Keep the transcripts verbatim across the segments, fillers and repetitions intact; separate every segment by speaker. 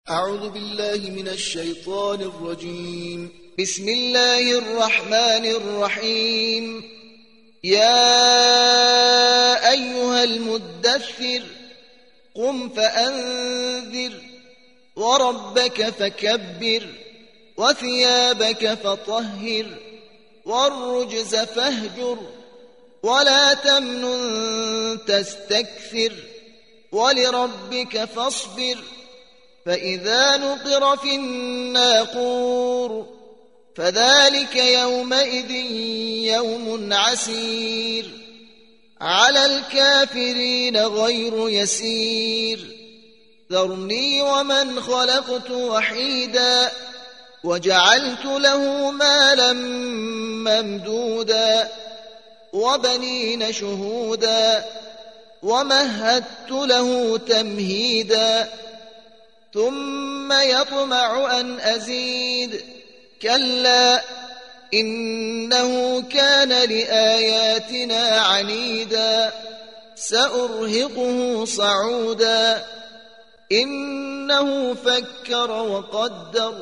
Speaker 1: أعوذ بالله من الشيطان الرجيم. بسم الله الرحمن الرحيم. يا أيها المدثر قم فأنذر وربك فكبر وثيابك فطهر والرجز فاهجر ولا تمنن تستكثر ولربك فاصبر فإذا نقر في الناقور فذلك يومئذ يوم عسير على الكافرين غير يسير. ذرني ومن خلقت وحيدا وجعلت له مالا ممدودا وبنين شهودا ومهدت له تمهيدا ثم يطمع أن أزيد كلا إنه كان لآياتنا عنيدا سأرهقه صعودا إنه فكر وقدر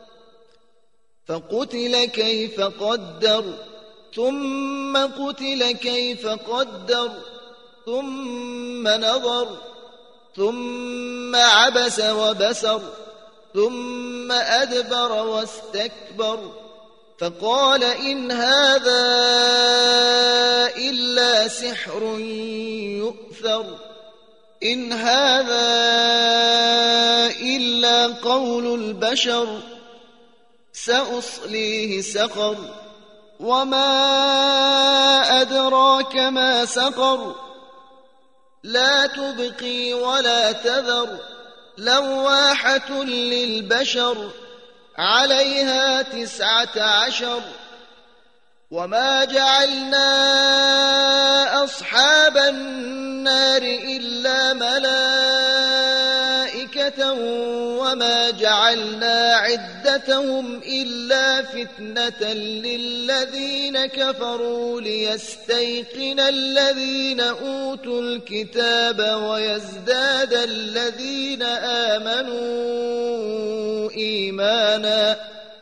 Speaker 1: فقتل كيف قدر ثم قتل كيف قدر ثم نظر ثم عبس وبسر ثم أدبر واستكبر فقال إن هذا إلا سحر يؤثر إن هذا إلا قول البشر سأصليه سقر وما أدراك ما سقر لا تبقي ولا تذر لواحة للبشر عليها تسعة عشر وما جعلنا أصحاب النار إلا ملائكة وما جعلنا عدتهم إلا فتنة للذين كفروا ليستيقن الذين أوتوا الكتاب ويزداد الذين آمنوا إيمانا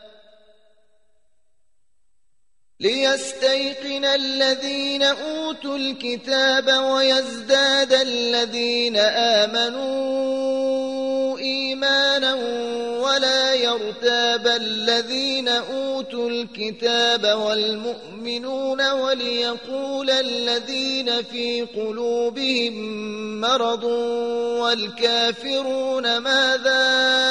Speaker 1: ليستيقن الذين أوتوا الكتاب ويزداد الذين آمنوا إيمانا ولا يرتاب الذين أوتوا الكتاب والمؤمنون وليقول الذين في قلوبهم مرض والكافرون ماذا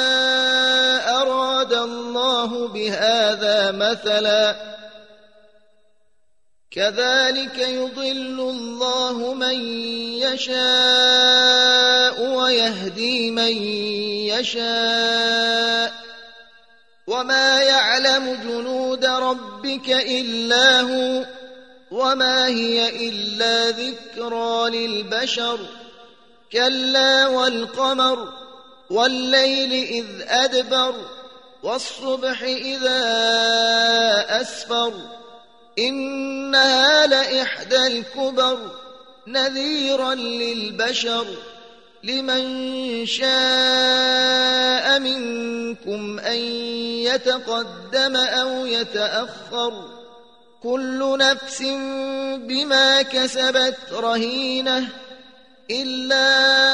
Speaker 1: أراد الله بهذا مثلا كذلك يضل الله من يشاء ويهدي من يشاء وما يعلم جنود ربك إلا هو وما هي إلا ذكرى للبشر كلا والقمر والليل إذ أدبر والصبح إذا أسفر إنها لإحدى الكبر نذيرا للبشر لمن شاء منكم أن يتقدم أو يتأخر كل نفس بما كسبت رهينة إلا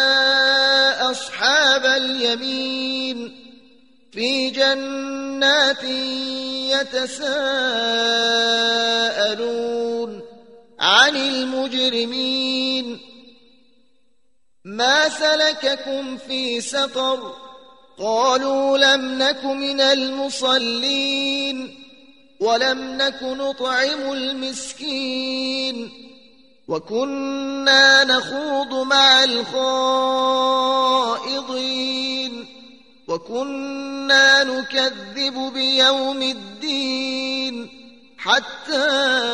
Speaker 1: أصحاب اليمين في جنات يتساءلون عن المجرمين ما سلككم في سقر قالوا لم نك من المصلين ولم نك نطعم المسكين وكنا نخوض مع الخائضين وكنا نكذب بيوم الدين حتى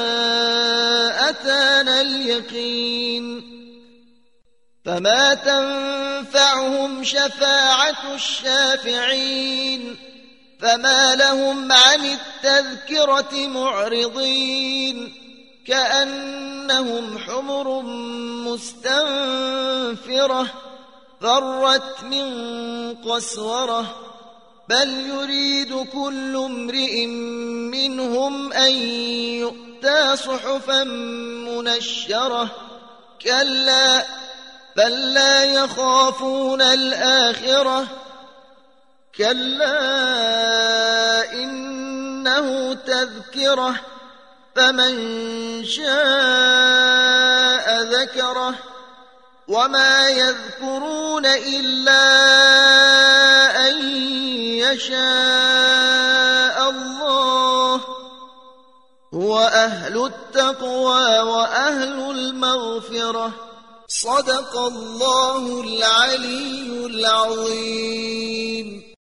Speaker 1: أتانا اليقين فما تنفعهم شفاعة الشافعين فما لهم عن التذكرة معرضين كأنهم حمر مستنفرة فرت من قسورة بل يريد كل امرئ منهم أن يؤتى صحفا منشرة كلا بل لا يخافون الآخرة كلا إنه تذكرة فمن شاء ذكره وما يذكرون إلا أن يشاء الله هو أهل التقوى وأهل المغفرة صدق الله العلي العظيم.